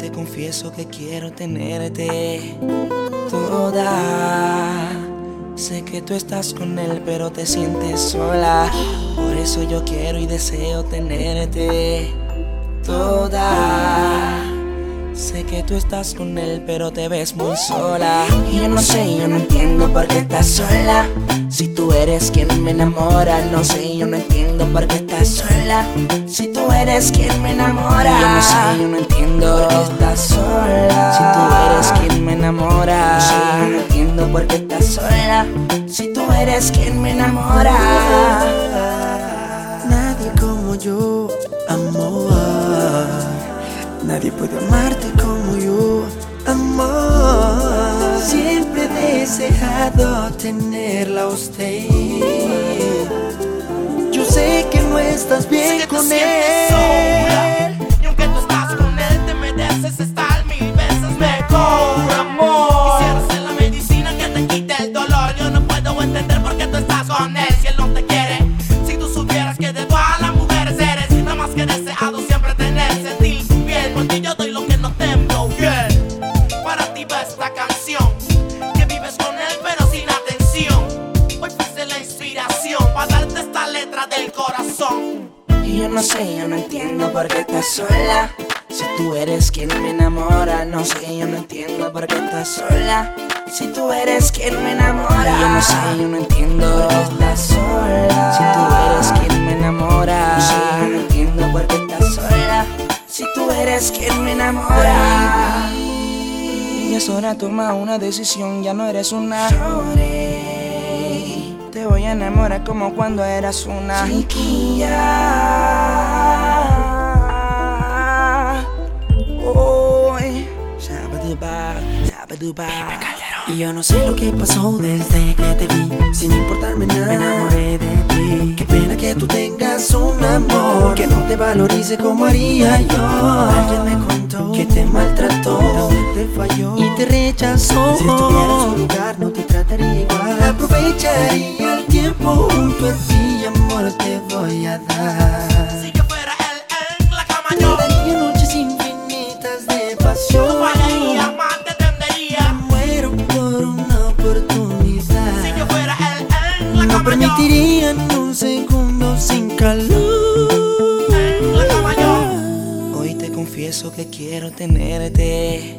te confieso que quiero tenerte toda. Sé que tú estás con él, pero te sientes sola. Por eso yo quiero y deseo tenerte toda. Sé que tú estás con él, pero te ves muy sola. Y yo no sé, yo no entiendo por qué estás sola. Si tú eres quien me enamora, no sé, yo no entiendo por qué estás sola. Si tú eres quien me enamora, yo no sé, yo no entiendo por qué estás sola. Si tú eres quien me enamora, no sé, yo no entiendo por qué estás sola. Si tú eres quien me enamora. Nadie como yo, amor. Nadie puede amarte como yo, amor. Siempre he deseado tenerla a usted. Yo sé que no estás bien con él. Sola. Y aunque tú estás con él, te mereces estar 1000 veces mejor, amor. Quisiera ser la medicina que te quite el dolor. Yo no puedo entender por qué tú estás con él si él no te quiere. Si tú supieras que de todas las mujeres eres nada más que deseado siempre tener, sentir tu piel. Por ti yo doy lo que no tengo, yeah. Para ti va esta canción, que vives con él pero sin atención. Hoy fuiste la inspiración para darte esta letra del corazón. Y yo no sé, yo no entiendo por qué estás sola. Si tú eres quien me enamora, no sé, yo no entiendo por qué estás sola. Si tú eres quien me enamora, yo no sé, yo no entiendo por qué estás sola. Si tú eres quien me enamora, no sé, yo no entiendo por qué estás sola. Si tú eres quien me enamora. Y es hora, toma una decisión, ya no eres una Shorty. Te voy a enamorar como cuando eras una chiquilla. Hoy, shabaduba. Y yo no sé lo que pasó desde que te vi. Sin importarme nada, me enamoré de ti. Qué pena que tú tengas un amor que no te valorice como haría yo. Alguien me contó que te maltrató, te falló y te rechazó. Si estuviera en su lugar no te trataría igual. Aprovecharía el tiempo junto a ti, amor te voy a dar. Si yo fuera él en la cama yo Te daría noches infinitas de no pasión. fallaría, más te tendería. Muero por una oportunidad. Si yo fuera él en la No cama yo permitiría ni un segundo sin calor. en la cama yo. Hoy te confieso que quiero tenerte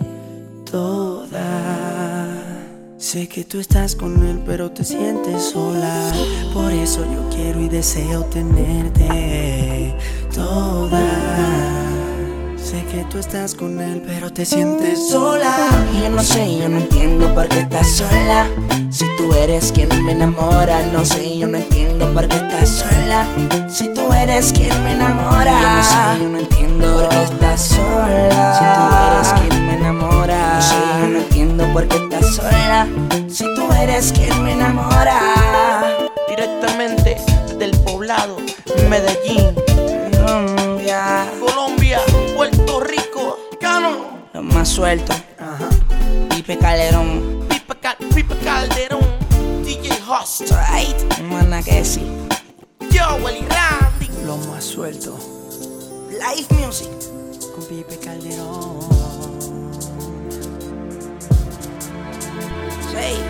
toda. Sé que tú estás con él pero te sientes sola. Por eso yo quiero y deseo tenerte toda. Sé que tú estás con él pero te sientes sola. Y yo no sé, yo no entiendo por qué estás sola. Si tú eres quien me enamora, no sé, yo no entiendo por qué estás sola. Si tú eres quien me enamora, yo no sé, yo no entiendo por qué estás sola. Si tú eres quien me enamora, no sé, yo no entiendo por qué estás sola. Si tú eres quien me enamora. Directamente del poblado, Medellín, Colombia, Puerto Rico, Cano, Los más sueltos, Pipe Calderón, Pipe Calderón, DJ Host, right, mana que sí, Joel y Randy. Lo más suelto Live Music. con Pipe Calderón. Sí.